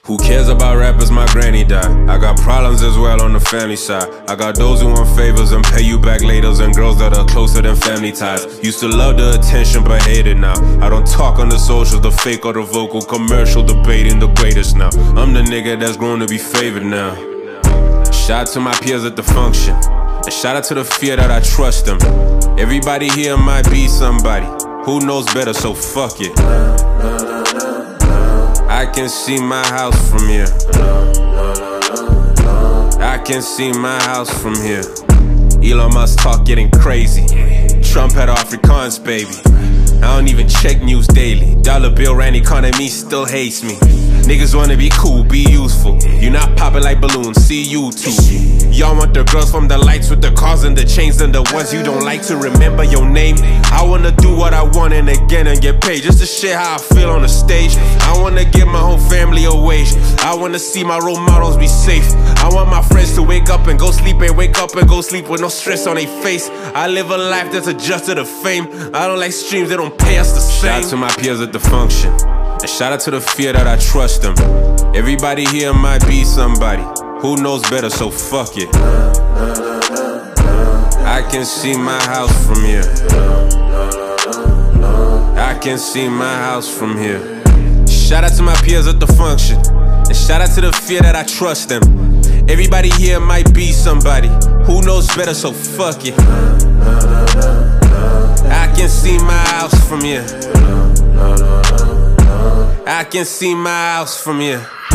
Who cares about rappers? My granny died. I got problems as well on the family side. I got those who want favors and pay you back later, and girls that are closer than family ties. Used to love the attention but hate it now. I don't talk on the socials, the fake or the vocal. Commercial debating the greatest now. I'm the nigga that's grown to be favored now. Shout out to my peers at the function, and shout out to the fear that I trust them. Everybody here might be somebody who knows better, so fuck it. I can see my house from here. I can see my house from here. Elon Musk talk getting crazy. Trump had Afrikaans, baby. I don't even check news daily. Dollar bill ran economy, still hates me. Niggas wanna be cool, be useful. You not popping like balloons, see you too. Y'all want the girls from the lights with the cars and the chains, and the ones you don't like to remember your name. I wanna do what I want and again and get paid, just to share how I feel on the stage. I wanna give my whole family a wage. I wanna see my role models be safe. I want my friends to wake up and go sleep, and wake up and go sleep with no stress on their face. I live a life that's adjusted to fame. I don't like streams, they don't pay us the same. Shout out to my peers at the function, and shout out to the fear that I trust them. Everybody here might be somebody who knows better, so fuck it. I can see my house from here. I can see my house from here. Shout out to my peers at the function, and shout out to the fear that I trust them. Everybody here might be somebody who knows better, so fuck it. I can see my house from here. I can see my house from here.